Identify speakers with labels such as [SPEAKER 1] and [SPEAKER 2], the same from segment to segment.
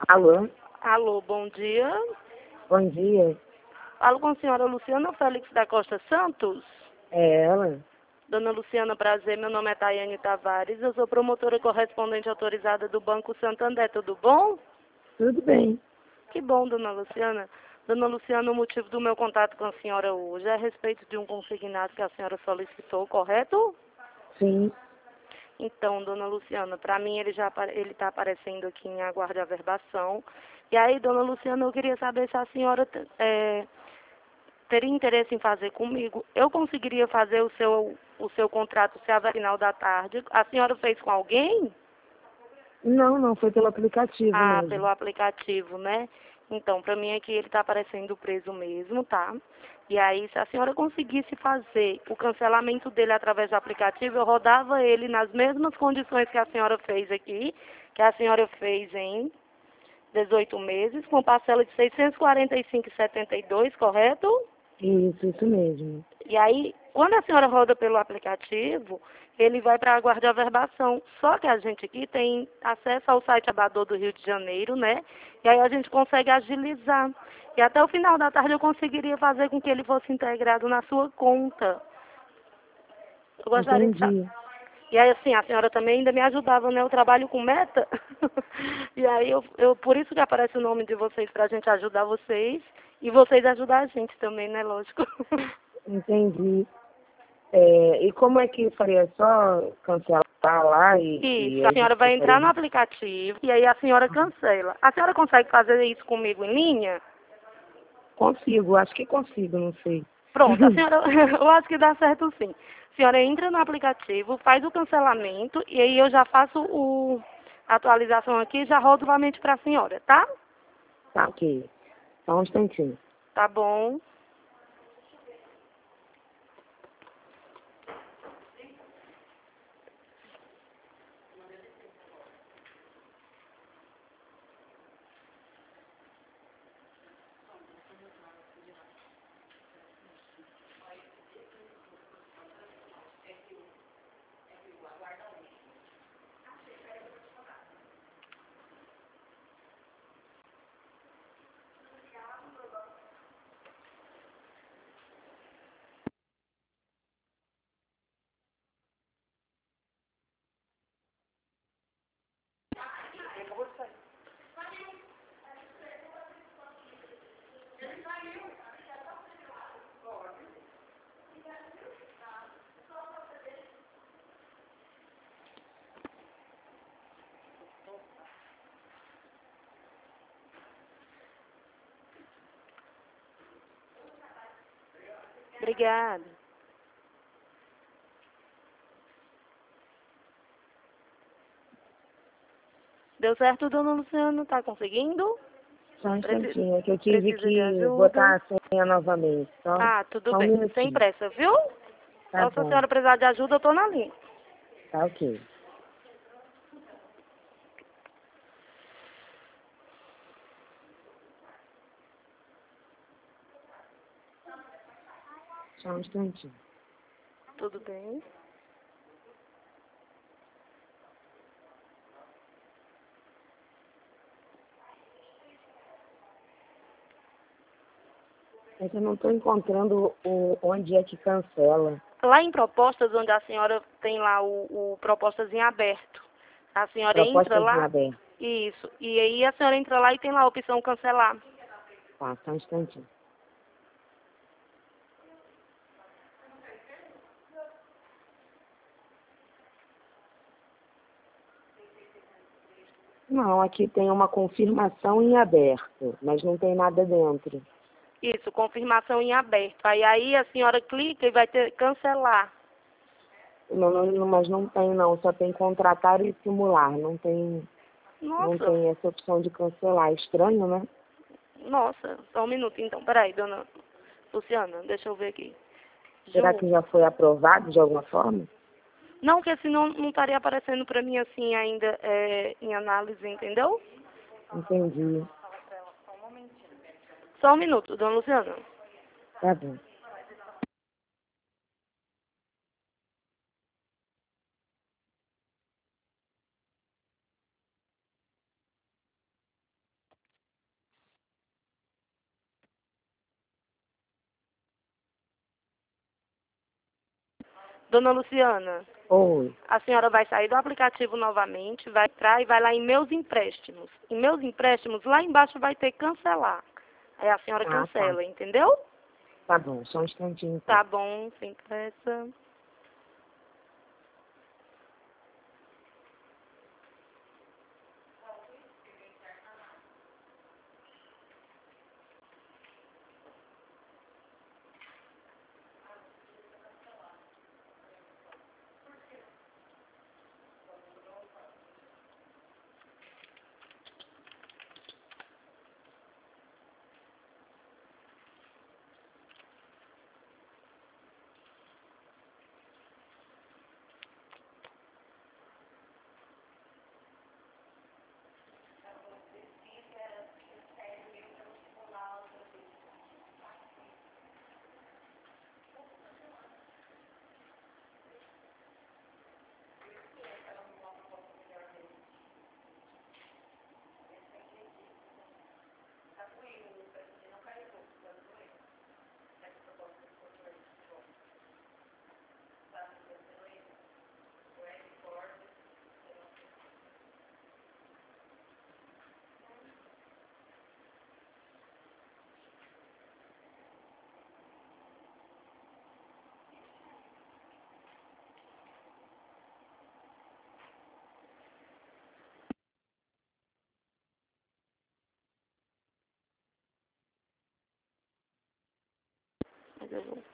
[SPEAKER 1] Alô,
[SPEAKER 2] Alô, bom dia.
[SPEAKER 1] bom dia.
[SPEAKER 2] Falo com a senhora Luciana Félix da Costa Santos.
[SPEAKER 1] É ela?
[SPEAKER 2] Dona Luciana, prazer, meu nome é Tayane Tavares, eu sou promotora correspondente autorizada do Banco Santander, tudo bom?
[SPEAKER 1] Tudo bem.
[SPEAKER 2] Que bom, dona Luciana. Dona Luciana, o motivo do meu contato com a senhora hoje é a respeito de um consignado que a senhora solicitou, correto?
[SPEAKER 1] Sim.
[SPEAKER 2] Então, dona Luciana, para mim ele está aparecendo aqui em aguardo de averbação. E aí, dona Luciana, eu queria saber se a senhora teria interesse em fazer comigo. Eu conseguiria fazer o seu contrato se até final da tarde. A senhora fez com alguém?
[SPEAKER 1] Não, foi pelo aplicativo
[SPEAKER 2] Ah, pelo
[SPEAKER 1] mesmo.
[SPEAKER 2] aplicativo, né? Então, para mim aqui ele está aparecendo preso mesmo, tá? E aí, se a senhora conseguisse fazer o cancelamento dele através do aplicativo, eu rodava ele nas mesmas condições que a senhora fez aqui, que a senhora fez em 18 meses, com parcela de 645,72, correto?
[SPEAKER 1] Isso mesmo.
[SPEAKER 2] E aí, quando a senhora roda pelo aplicativo, ele vai para a guarda de averbação. Só que a gente aqui tem acesso ao site Abador do Rio de Janeiro, né? E aí a gente consegue agilizar. E até o final da tarde eu conseguiria fazer com que ele fosse integrado na sua conta. Eu gostaria de saber.
[SPEAKER 1] Entendi.
[SPEAKER 2] E aí, assim, a senhora também ainda me ajudava, né? Eu trabalho com meta. E aí, por isso que aparece o nome de vocês, para a gente ajudar vocês. E vocês ajudar a gente também, né? Lógico.
[SPEAKER 1] Entendi. E como é que faria? Só cancelar lá e
[SPEAKER 2] Isso, a
[SPEAKER 1] a
[SPEAKER 2] senhora
[SPEAKER 1] gente
[SPEAKER 2] vai entrar no
[SPEAKER 1] faria?
[SPEAKER 2] aplicativo e aí a senhora cancela. A senhora consegue fazer isso comigo em linha?
[SPEAKER 1] Consigo, acho que consigo, não sei.
[SPEAKER 2] Pronto, a senhora, eu acho que dá certo sim. A senhora entra no aplicativo, faz o cancelamento e aí eu já faço a atualização aqui e já rodo novamente para a senhora, tá?
[SPEAKER 1] Tá, ok. Só um instantinho.
[SPEAKER 2] Tá bom. Obrigada. Deu certo, dona Luciana? Tá conseguindo?
[SPEAKER 1] Só um
[SPEAKER 2] Preci-
[SPEAKER 1] instantinho, é que eu tive
[SPEAKER 2] Precisa de
[SPEAKER 1] que
[SPEAKER 2] ajuda?
[SPEAKER 1] botar a senha novamente.
[SPEAKER 2] Ah, tudo
[SPEAKER 1] Só um
[SPEAKER 2] bem. Sem
[SPEAKER 1] minutinho.
[SPEAKER 2] pressa, viu?
[SPEAKER 1] Tá
[SPEAKER 2] Só se a
[SPEAKER 1] bom.
[SPEAKER 2] senhora precisar de ajuda, eu tô na linha.
[SPEAKER 1] Tá ok. Só um instantinho.
[SPEAKER 2] Tudo bem?
[SPEAKER 1] É que eu não estou encontrando onde é que cancela.
[SPEAKER 2] Lá em propostas, onde a senhora tem lá o propostas em aberto, a senhora entra
[SPEAKER 1] Propostas em
[SPEAKER 2] lá,
[SPEAKER 1] aberto.
[SPEAKER 2] isso, e aí a senhora entra lá e tem lá a opção cancelar.
[SPEAKER 1] Tá, só um instantinho. Não, aqui tem uma confirmação em aberto, mas não tem nada dentro.
[SPEAKER 2] Isso, confirmação em aberto. Aí a senhora clica e vai ter cancelar.
[SPEAKER 1] Mas não tem não, só tem contratar e simular. Não
[SPEAKER 2] Nossa,
[SPEAKER 1] tem essa opção de cancelar. Estranho, né?
[SPEAKER 2] nossa, só um minuto então, peraí, dona Luciana, deixa eu ver aqui.
[SPEAKER 1] Será
[SPEAKER 2] Ju,
[SPEAKER 1] que já foi aprovado de alguma forma?
[SPEAKER 2] não, porque senão não estaria aparecendo para mim assim ainda em análise, entendeu?
[SPEAKER 1] Entendi.
[SPEAKER 2] Só um minuto, dona Luciana.
[SPEAKER 1] Tá bom.
[SPEAKER 2] Dona Luciana,
[SPEAKER 1] Oi.
[SPEAKER 2] a senhora vai sair do aplicativo novamente, vai entrar e vai lá em meus empréstimos. Em meus empréstimos, lá embaixo vai ter cancelar. Aí a senhora
[SPEAKER 1] Ah, tá.
[SPEAKER 2] cancela, entendeu?
[SPEAKER 1] Tá bom, só um instantinho então.
[SPEAKER 2] Tá bom, sem pressa. Mas eu vou.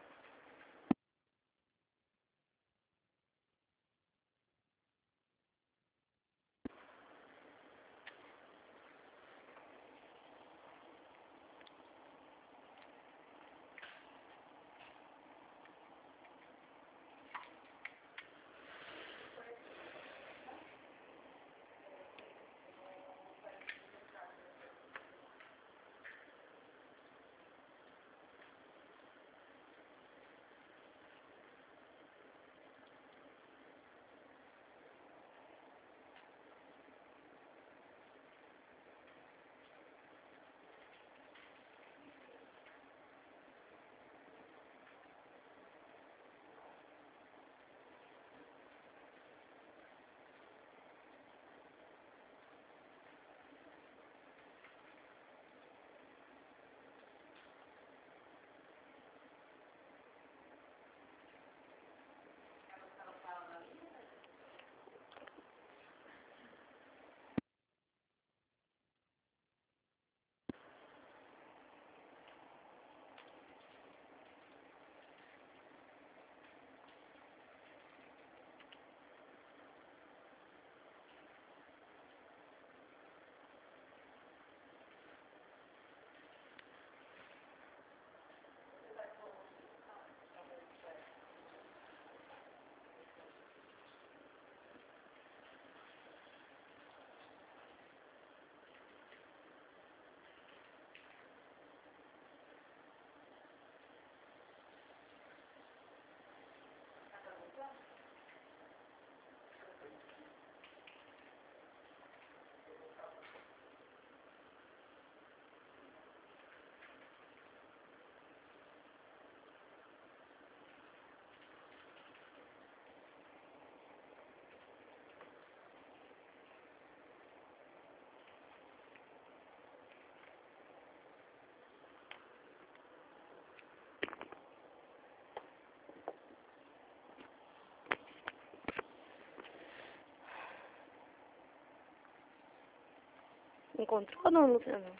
[SPEAKER 2] Encontrou, Dona Luciana?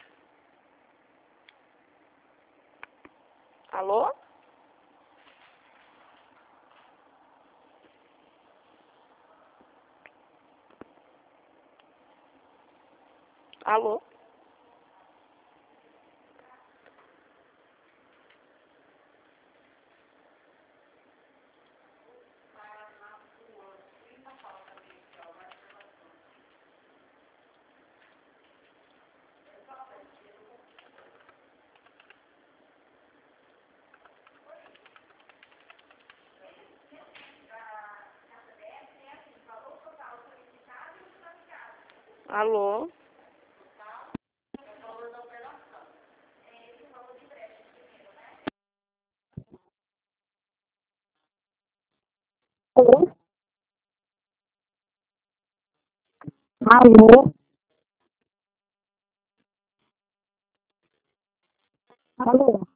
[SPEAKER 2] Alô? Alô? Alô?
[SPEAKER 1] Alô? Alô? Alô?